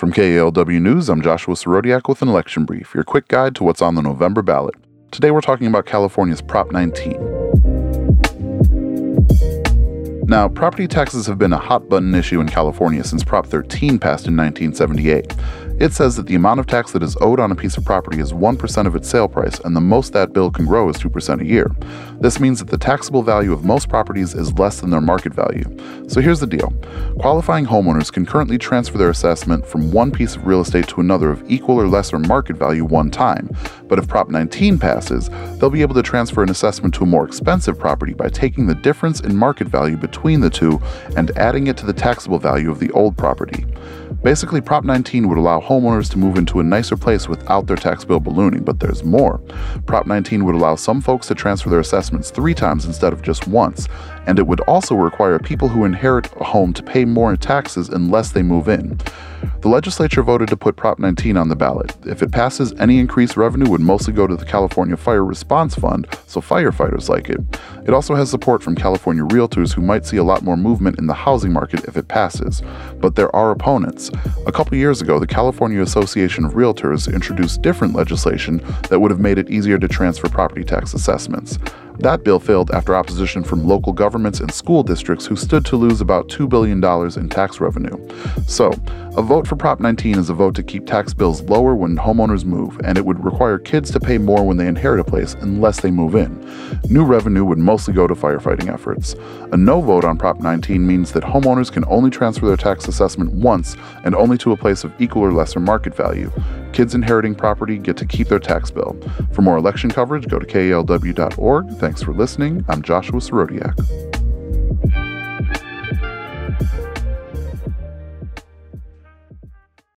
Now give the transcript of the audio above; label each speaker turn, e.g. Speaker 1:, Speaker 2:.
Speaker 1: From KALW News, I'm Joshua Sorodiak with an election brief, your quick guide to what's on the November ballot. Today we're talking about California's Prop 19. Now, property taxes have been a hot-button issue in California since Prop 13 passed in 1978. It says that the amount of tax that is owed on a piece of property is 1% of its sale price, and the most that bill can grow is 2% a year. This means that the taxable value of most properties is less than their market value. So here's the deal. Qualifying homeowners can currently transfer their assessment from one piece of real estate to another of equal or lesser market value one time. But if Prop 19 passes, they'll be able to transfer an assessment to a more expensive property by taking the difference in market value between the two and adding it to the taxable value of the old property. Basically, Prop 19 would allow homeowners to move into a nicer place without their tax bill ballooning, but there's more. Prop 19 would allow some folks to transfer their assessments 3 times instead of just once, and it would also require people who inherit a home to pay more in taxes unless they move in. The legislature voted to put Prop 19 on the ballot. If it passes, any increased revenue would mostly go to the California Fire Response Fund, so firefighters like it. It also has support from California realtors who might see a lot more movement in the housing market if it passes. But there are opponents. A couple years ago, the California Association of Realtors introduced different legislation that would have made it easier to transfer property tax assessments. That bill failed after opposition from local governments and school districts who stood to lose about $2 billion in tax revenue. So, a vote for Prop 19 is a vote to keep tax bills lower when homeowners move, and it would require kids to pay more when they inherit a place unless they move in. New revenue would mostly go to firefighting efforts. A no vote on Prop 19 means that homeowners can only transfer their tax assessment once and only to a place of equal or lesser market value. Kids inheriting property get to keep their tax bill. For more election coverage, go to KALW.org. Thanks for listening. I'm Joshua Sorodiak.